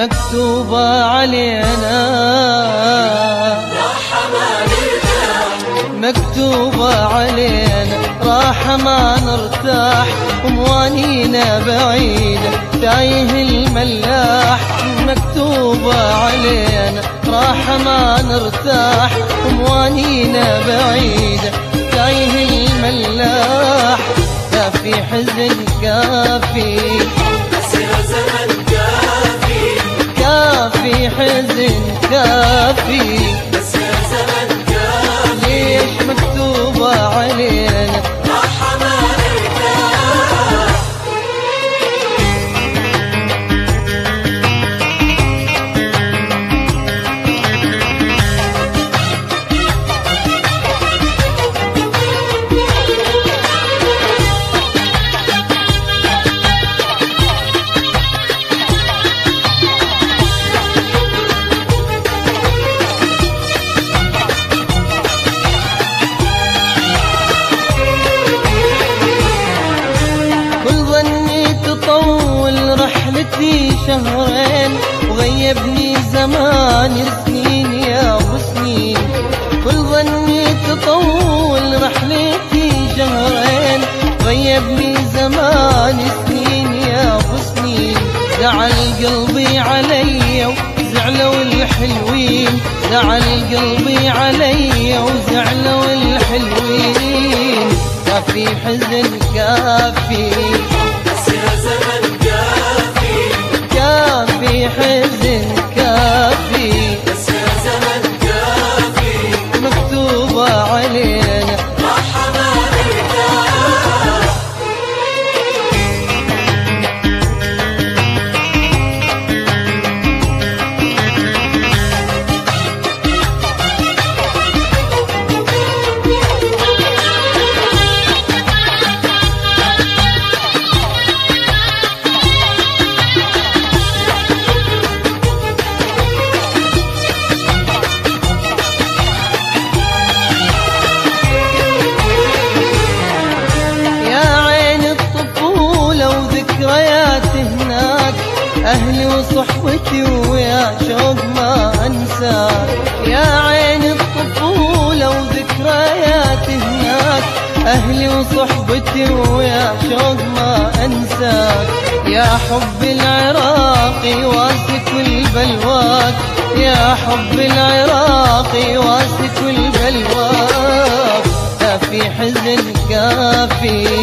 مكتوبة علينا راحة ما نرتاح، مكتوبة علينا راحة ما نرتاح، وموانينا بعيدة تايه الملاح. مكتوبة علينا راحة ما نرتاح، وموانينا بعيدة تايه الملاح. كافي حزن كافي، بس يا زمن كافي، كافي حزن كافي، بس يا زمن كافي. ليش مكتوبة علينا راحة ما نرتاح، رحلتي شهرين، وغيبني زمان سنين يا ابو سنين. كل ظني تطول رحلتي شهرين، غيبني زمان سنين يا ابو سنين. زعل قلبي علي وزعلوا الحلوين، زعل قلبي علي وزعلوا الحلوين. كافي حزن كافي، بس يا زمن كافي، كافي حزن كافي، بس يا زمن كافي. مكتوبة علينا راحة ما نرتاح، أهلي وصحبتي ويا شوق ما أنساك. يا عين الطفولة وذكرياتي هناك، أهلي وصحبتي ويا شوق ما أنساك. يا حب العراقي واسي كل بلواك، يا حب العراقي واسي كل بلواك. كافي حزن كافي،